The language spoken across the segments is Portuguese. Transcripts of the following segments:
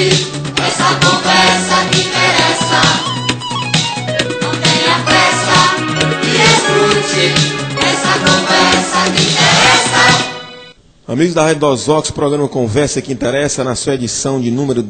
essa conversa que interessa. Não tenha pressa e escute essa conversa que interessa. Amigos da Rádio Dos Vox, o programa Conversa que Interessa na sua edição de número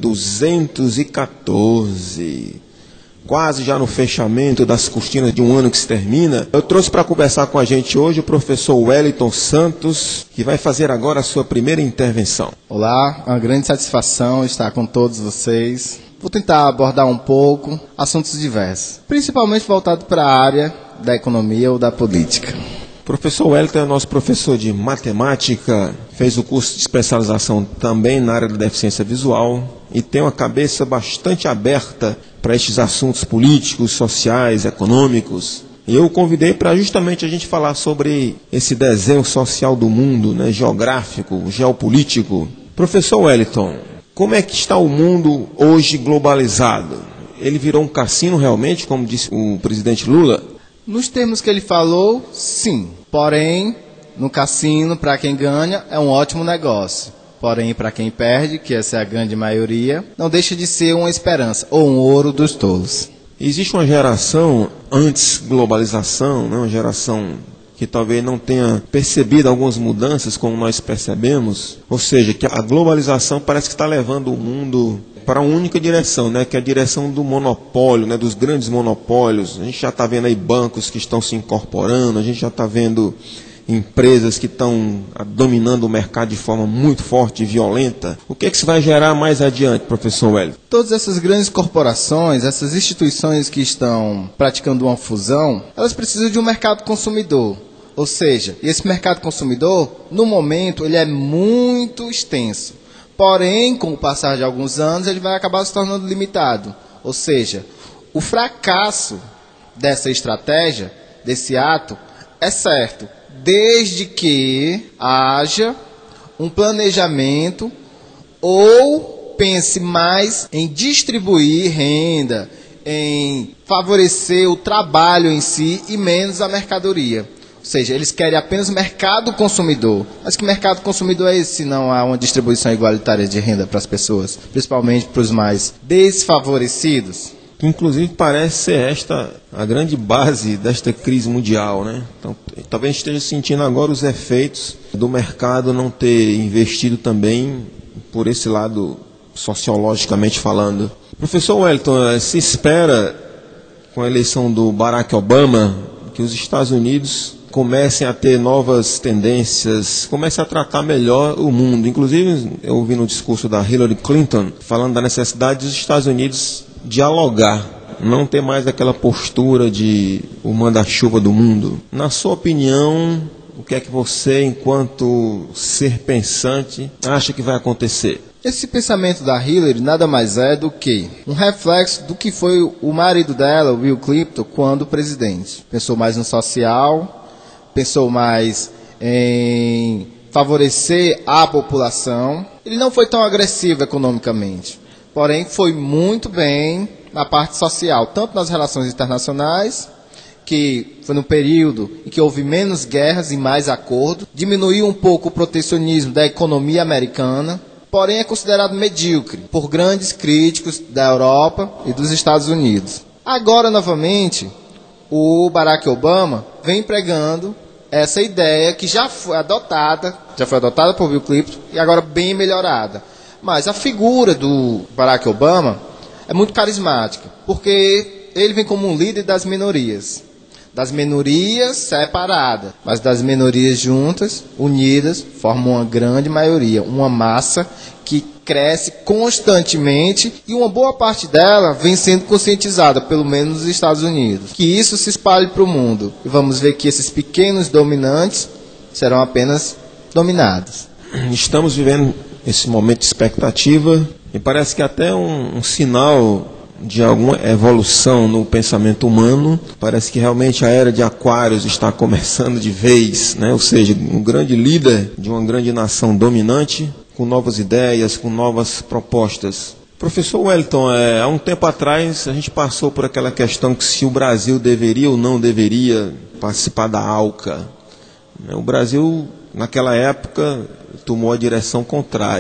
214. Quase já no fechamento das cortinas de um ano que se termina. Eu trouxe para conversar com a gente hoje o professor Wellington Santos, que vai fazer agora a sua primeira intervenção. Olá, é uma grande satisfação estar com todos vocês. Vou tentar abordar um pouco assuntos diversos, principalmente voltado para a área da economia ou da política. O professor Wellington é nosso professor de matemática, fez o curso de especialização também na área da deficiência visual e tem uma cabeça bastante aberta para estes assuntos políticos, sociais, econômicos. E eu o convidei para justamente a gente falar sobre esse desenho social do mundo, né, geográfico, geopolítico. Professor Wellington, como é que está o mundo hoje globalizado? Ele virou um cassino realmente, como disse o presidente Lula? Nos termos que ele falou, sim. Porém, no cassino, para quem ganha, é um ótimo negócio. Porém, para quem perde, que essa é a grande maioria, não deixa de ser uma esperança, ou um ouro dos tolos. Existe uma geração antes globalização, né, uma geração que talvez não tenha percebido algumas mudanças como nós percebemos, ou seja, que a globalização parece que está levando o mundo para uma única direção, né, que é a direção do monopólio, né, dos grandes monopólios. A gente já está vendo aí bancos que estão se incorporando, a gente já está vendo empresas que estão dominando o mercado de forma muito forte e violenta. O que é que isso vai gerar mais adiante, professor Wellington? Todas essas grandes corporações, essas instituições que estão praticando uma fusão, elas precisam de um mercado consumidor. Ou seja, esse mercado consumidor, no momento, ele é muito extenso. Porém, com o passar de alguns anos, ele vai acabar se tornando limitado. Ou seja, o fracasso dessa estratégia, desse ato, é certo, desde que haja um planejamento ou pense mais em distribuir renda, em favorecer o trabalho em si e menos a mercadoria. Ou seja, eles querem apenas mercado consumidor. Mas que mercado consumidor é esse se não há uma distribuição igualitária de renda para as pessoas, principalmente para os mais desfavorecidos? Inclusive parece ser esta a grande base desta crise mundial, né? Então, talvez a gente esteja sentindo agora os efeitos do mercado não ter investido também por esse lado sociologicamente falando. Professor Wellington, se espera com a eleição do Barack Obama que os Estados Unidos comecem a ter novas tendências, comecem a tratar melhor o mundo. Inclusive, eu ouvi no discurso da Hillary Clinton falando da necessidade dos Estados Unidos dialogar, não ter mais aquela postura de o manda-chuva do mundo. Na sua opinião, o que é que você, enquanto ser pensante, acha que vai acontecer? Esse pensamento da Hillary nada mais é do que um reflexo do que foi o marido dela, o Bill Clinton, quando presidente. Pensou mais no social, pensou mais em favorecer a população. Ele não foi tão agressivo economicamente, porém foi muito bem na parte social, tanto nas relações internacionais, que foi no período em que houve menos guerras e mais acordo, diminuiu um pouco o protecionismo da economia americana, porém é considerado medíocre por grandes críticos da Europa e dos Estados Unidos. Agora, novamente, o Barack Obama vem pregando essa ideia que já foi adotada por Bill Clinton e agora bem melhorada. Mas a figura do Barack Obama é muito carismática, porque ele vem como um líder das minorias separadas, mas das minorias juntas, unidas, formam uma grande maioria, uma massa que cresce constantemente e uma boa parte dela vem sendo conscientizada, pelo menos nos Estados Unidos. Que isso se espalhe para o mundo e vamos ver que esses pequenos dominantes serão apenas dominados. Estamos vivendo esse momento de expectativa e parece que até um sinal de alguma evolução no pensamento humano. Parece que realmente a era de Aquários está começando de vez, né? Ou seja, um grande líder de uma grande nação dominante, com novas ideias, com novas propostas. Professor Wellington, há um tempo atrás a gente passou por aquela questão que se o Brasil deveria ou não deveria participar da ALCA. O Brasil, naquela época, tomou a direção contrária.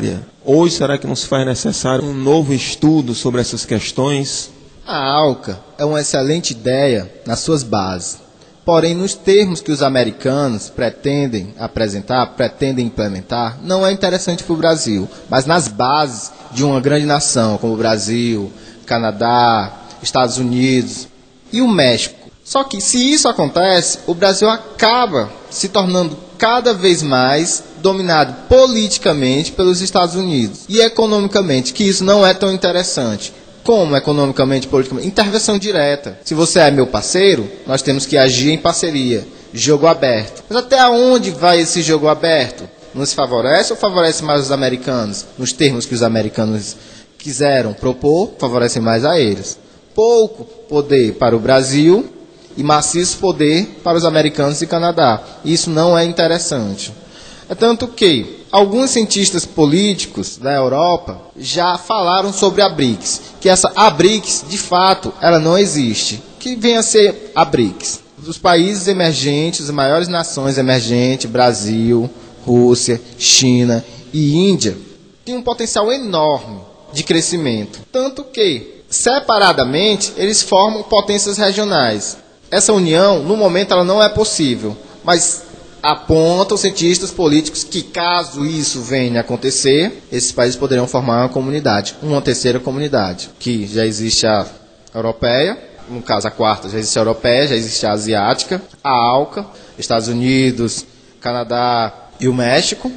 Hoje, será que não se faz necessário um novo estudo sobre essas questões? A ALCA é uma excelente ideia nas suas bases. Porém, nos termos que os americanos pretendem apresentar, pretendem implementar, não é interessante para o Brasil. Mas nas bases de uma grande nação, como o Brasil, Canadá, Estados Unidos e o México. Só que, se isso acontece, o Brasil acaba se tornando cada vez mais dominado politicamente pelos Estados Unidos. E economicamente, que isso não é tão interessante. Como economicamente, politicamente? Intervenção direta. Se você é meu parceiro, nós temos que agir em parceria. Jogo aberto. Mas até onde vai esse jogo aberto? Nos favorece ou favorece mais os americanos? Nos termos que os americanos quiseram propor, favorece mais a eles. Pouco poder para o Brasil e maciço poder para os americanos e Canadá. Isso não é interessante. É tanto que alguns cientistas políticos da Europa já falaram sobre a BRICS, que essa BRICS, de fato, ela não existe. Que vem a ser a BRICS? Os países emergentes, as maiores nações emergentes, Brasil, Rússia, China e Índia, têm um potencial enorme de crescimento. Tanto que, separadamente, eles formam potências regionais. Essa união, no momento, ela não é possível, mas apontam cientistas políticos que, caso isso venha a acontecer, esses países poderiam formar uma comunidade, uma terceira comunidade, que já existe a europeia, no caso a quarta já existe a europeia, já existe a asiática, a ALCA, Estados Unidos, Canadá e o México,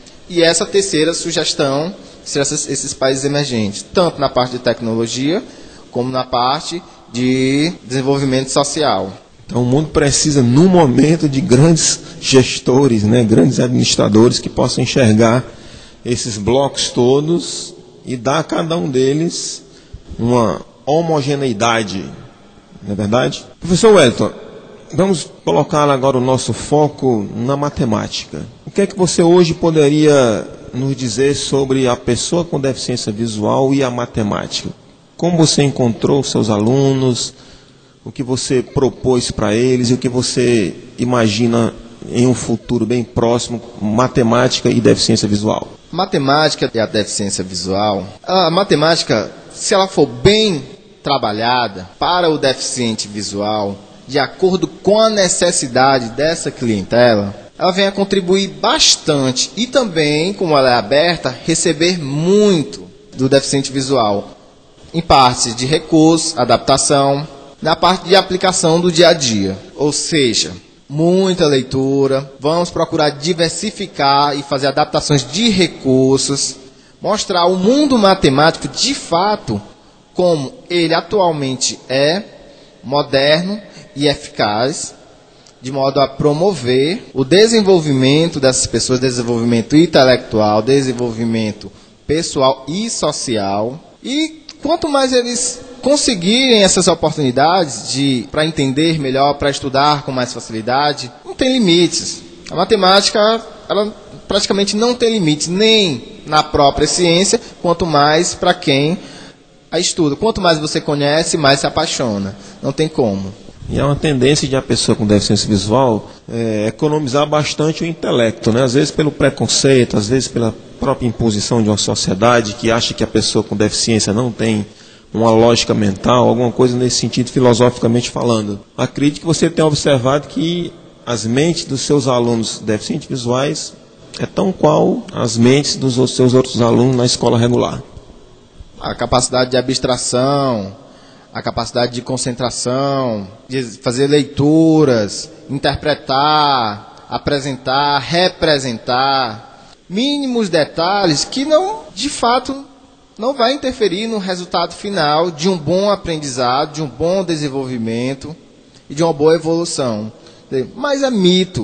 e essa terceira sugestão será esses países emergentes, tanto na parte de tecnologia, como na parte de desenvolvimento social. Então o mundo precisa, no momento, de grandes gestores, né, grandes administradores que possam enxergar esses blocos todos e dar a cada um deles uma homogeneidade. Não é verdade? Professor Wellington, vamos colocar agora o nosso foco na matemática. O que é que você hoje poderia nos dizer sobre a pessoa com deficiência visual e a matemática? Como você encontrou seus alunos? O que você propôs para eles e o que você imagina em um futuro bem próximo, matemática e deficiência visual? Matemática e a deficiência visual. A matemática, se ela for bem trabalhada para o deficiente visual, de acordo com a necessidade dessa clientela, ela vem a contribuir bastante e também, como ela é aberta, receber muito do deficiente visual, em parte de recursos, adaptação, na parte de aplicação do dia a dia, ou seja, muita leitura, vamos procurar diversificar e fazer adaptações de recursos, mostrar o mundo matemático de fato como ele atualmente é, moderno e eficaz, de modo a promover o desenvolvimento dessas pessoas, desenvolvimento intelectual, desenvolvimento pessoal e social, e quanto mais eles conseguirem essas oportunidades para entender melhor, para estudar com mais facilidade, não tem limites. A matemática, ela praticamente não tem limites, nem na própria ciência, quanto mais para quem a estuda. Quanto mais você conhece, mais se apaixona. Não tem como. E é uma tendência de a pessoa com deficiência visual economizar bastante o intelecto, né? Às vezes pelo preconceito, às vezes pela própria imposição de uma sociedade que acha que a pessoa com deficiência não tem uma lógica mental, alguma coisa nesse sentido, filosoficamente falando. Acredito que você tenha observado que as mentes dos seus alunos deficientes visuais é tão qual as mentes dos seus outros alunos na escola regular. A capacidade de abstração, a capacidade de concentração, de fazer leituras, interpretar, apresentar, representar, mínimos detalhes que não, de fato, não vai interferir no resultado final de um bom aprendizado, de um bom desenvolvimento e de uma boa evolução. Mas é mito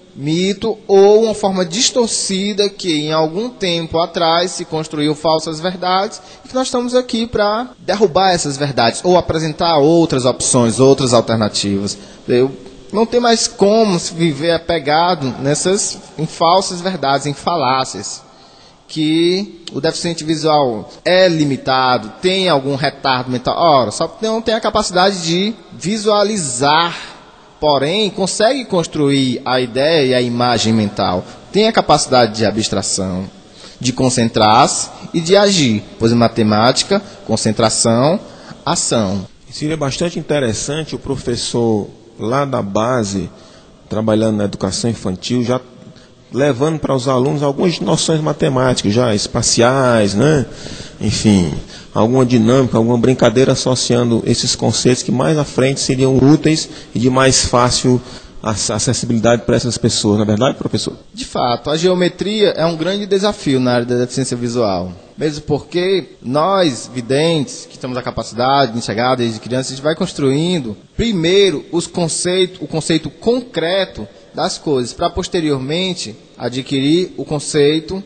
ou uma forma distorcida que em algum tempo atrás se construiu falsas verdades e que nós estamos aqui para derrubar essas verdades ou apresentar outras opções, outras alternativas. Não tem mais como se viver apegado em falsas verdades, em falácias. Que o deficiente visual é limitado, tem algum retardo mental. Ora, só não tem a capacidade de visualizar, porém consegue construir a ideia e a imagem mental. Tem a capacidade de abstração. de concentrar-se e de agir, pois em matemática, concentração, ação. Seria bastante interessante o professor lá da base, trabalhando na educação infantil, já levando para os alunos algumas noções matemáticas, já espaciais, né? Enfim, alguma dinâmica, alguma brincadeira associando esses conceitos que mais à frente seriam úteis e de mais fácil acessibilidade para essas pessoas, não é verdade, professor? De fato, a geometria é um grande desafio na área da deficiência visual. Mesmo porque nós, videntes, que temos a capacidade de enxergar desde criança, a gente vai construindo primeiro o conceito concreto das coisas, para posteriormente adquirir o conceito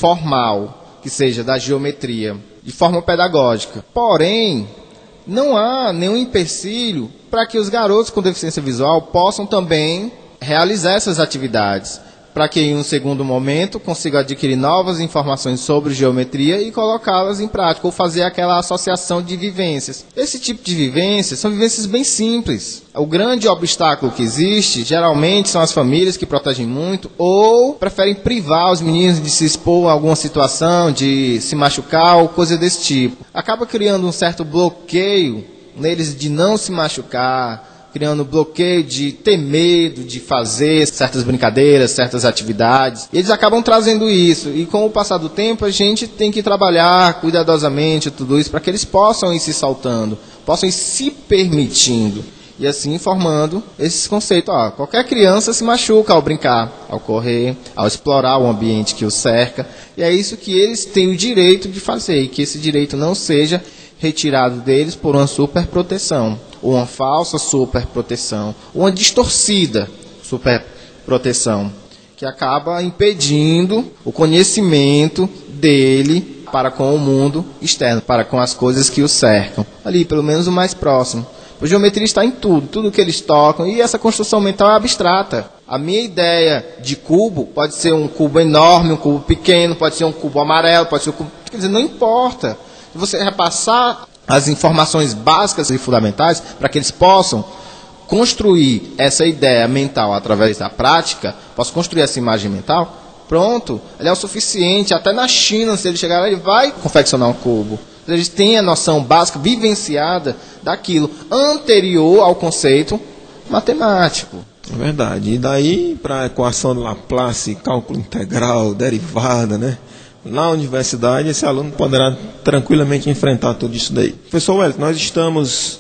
formal, que seja da geometria, de forma pedagógica. Porém, não há nenhum empecilho para que os garotos com deficiência visual possam também realizar essas atividades, para que em um segundo momento consigam adquirir novas informações sobre geometria e colocá-las em prática, ou fazer aquela associação de vivências. Esse tipo de vivências são vivências bem simples. O grande obstáculo que existe, geralmente, são as famílias que protegem muito ou preferem privar os meninos de se expor a alguma situação, de se machucar ou coisa desse tipo. Acaba criando um certo bloqueio neles de não se machucar, criando bloqueio de ter medo de fazer certas brincadeiras, certas atividades. E eles acabam trazendo isso. E com o passar do tempo, a gente tem que trabalhar cuidadosamente tudo isso para que eles possam ir se soltando, possam ir se permitindo. E assim formando esses conceitos. Qualquer criança se machuca ao brincar, ao correr, ao explorar o ambiente que o cerca. E é isso que eles têm o direito de fazer. E que esse direito não seja retirado deles por uma superproteção, ou uma falsa superproteção, ou uma distorcida superproteção, que acaba impedindo o conhecimento dele para com o mundo externo, para com as coisas que o cercam, ali pelo menos o mais próximo. A geometria está em tudo que eles tocam, e essa construção mental é abstrata. A minha ideia de cubo pode ser um cubo enorme, um cubo pequeno, pode ser um cubo amarelo, pode ser um cubo... Quer dizer, não importa. Você repassar as informações básicas e fundamentais para que eles possam construir essa ideia mental através da prática, posso construir essa imagem mental, pronto, ele é o suficiente. Até na China, se ele chegar lá, ele vai confeccionar um cubo. Eles têm a noção básica, vivenciada daquilo, anterior ao conceito matemático. É verdade. E daí, para a equação de Laplace, cálculo integral, derivada, né? Na universidade, esse aluno poderá tranquilamente enfrentar tudo isso daí. Professor Wellington, nós estamos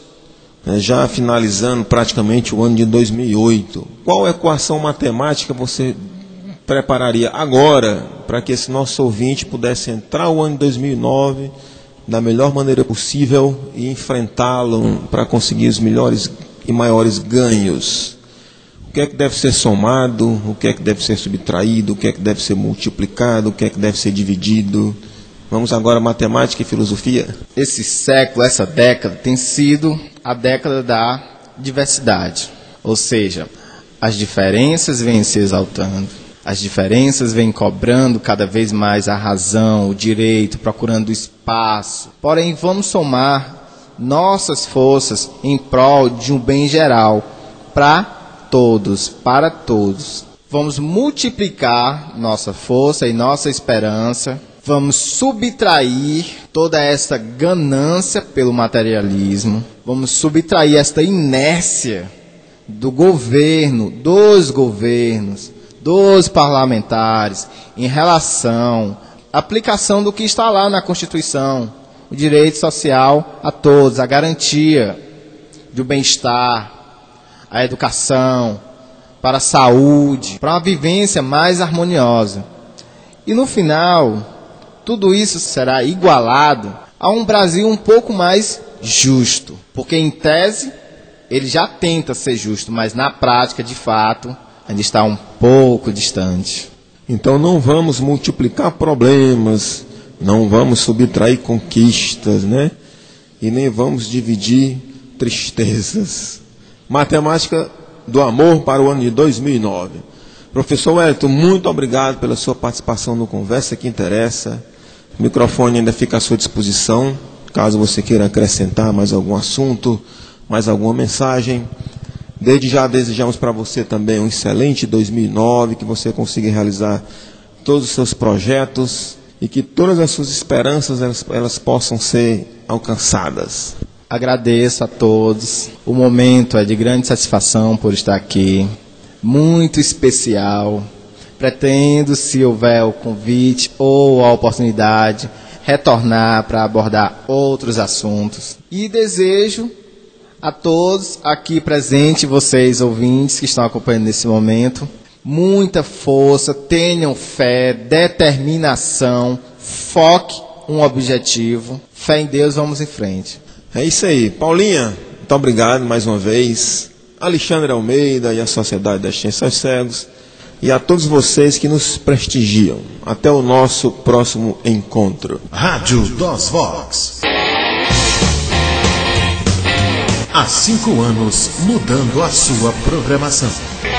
já finalizando praticamente o ano de 2008. Qual equação matemática você prepararia agora para que esse nosso ouvinte pudesse entrar o ano de 2009 da melhor maneira possível e enfrentá-lo para conseguir os melhores e maiores ganhos? O que é que deve ser somado, o que é que deve ser subtraído, o que é que deve ser multiplicado, o que é que deve ser dividido? Vamos agora a matemática e filosofia? Esse século, essa década, tem sido a década da diversidade. Ou seja, as diferenças vêm se exaltando, as diferenças vêm cobrando cada vez mais a razão, o direito, procurando espaço. Porém, vamos somar nossas forças em prol de um bem geral, para todos. Vamos multiplicar nossa força e nossa esperança. Vamos subtrair toda esta ganância pelo materialismo. Vamos subtrair esta inércia do governo, dos governos, dos parlamentares, em relação à aplicação do que está lá na Constituição. O direito social a todos, a garantia do bem-estar, a educação, para a saúde, para uma vivência mais harmoniosa. E no final, tudo isso será igualado a um Brasil um pouco mais justo. Porque em tese, ele já tenta ser justo, mas na prática, de fato, ainda está um pouco distante. Então não vamos multiplicar problemas, não vamos subtrair conquistas, né? E nem vamos dividir tristezas. Matemática do amor para o ano de 2009. Professor Wellington, muito obrigado pela sua participação no Conversa que Interessa. O microfone ainda fica à sua disposição, caso você queira acrescentar mais algum assunto, mais alguma mensagem. Desde já desejamos para você também um excelente 2009, que você consiga realizar todos os seus projetos e que todas as suas esperanças elas possam ser alcançadas. Agradeço a todos. O momento é de grande satisfação por estar aqui. Muito especial. Pretendo, se houver o convite ou a oportunidade, retornar para abordar outros assuntos. E desejo a todos aqui presentes, vocês ouvintes que estão acompanhando nesse momento, muita força, tenham fé, determinação, foque um objetivo. Fé em Deus, vamos em frente. É isso aí. Paulinha, muito obrigado mais uma vez. Alexandre Almeida e a Sociedade das Ciências aos Cegos. E a todos vocês que nos prestigiam. Até o nosso próximo encontro. Rádio DOS Vox. Há 5 anos mudando a sua programação.